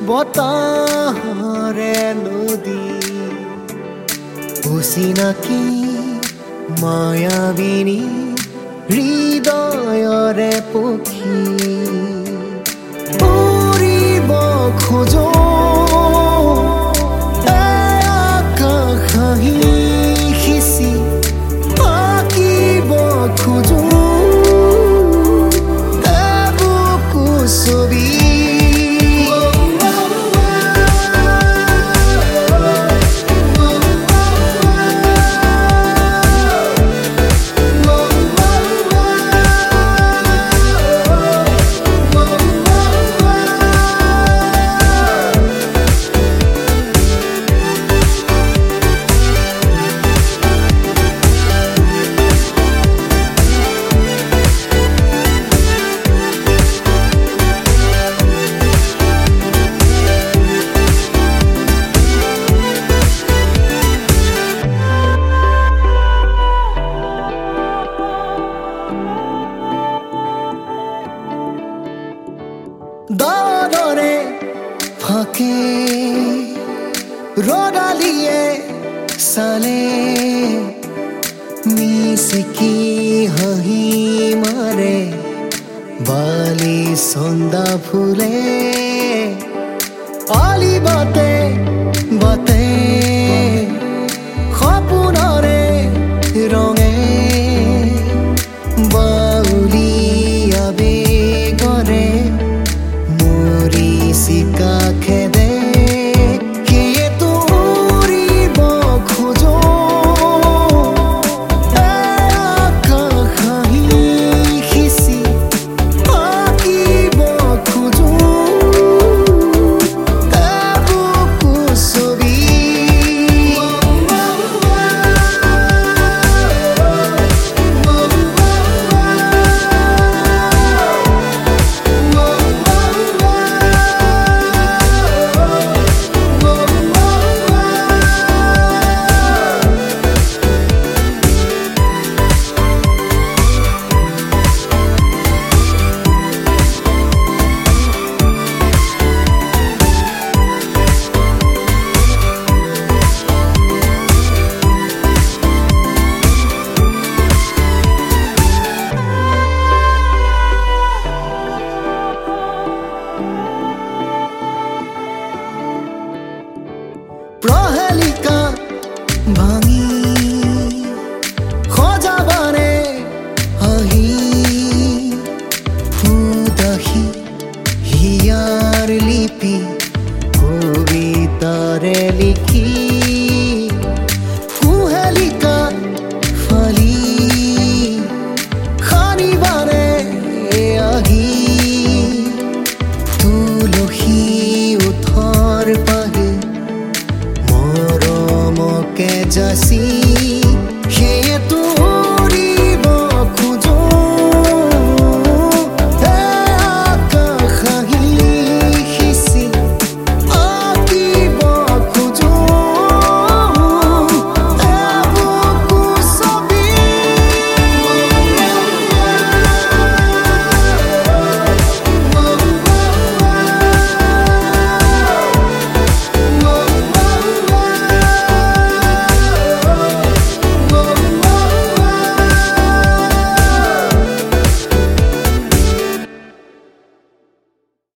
বতাহৰে নদী অচিনাকি মায়াবিনী হৃদয়ৰে পক্ষী উৰিব খোজো আকাশ হাঁহি সিঁচি আঁকিব খোজো এবুকু ছবি দৰে ফাকে ৰদালিয়ে চালে মিচিকি হাঁহি মাৰে বালি চন্দা ফুলে আলি বাটে বাটে সপোনৰে ৰঙে বাউলি আবেগৰে মৰিচিকা খেদে কিয়েতো উৰিব খোজো আকাশ হাঁহি সিঁচি আঁকিব খোজো এবুকু ছবি প্ৰহেলিকা ভাঙি সজাবাৰে আহি উদাসী হিয়াৰ লিপি কবিতাৰে লিখি কুহেলিকা ফালি শনিবাৰে আহি তুলসী উঠৰ পাহি মৰমকে যাচি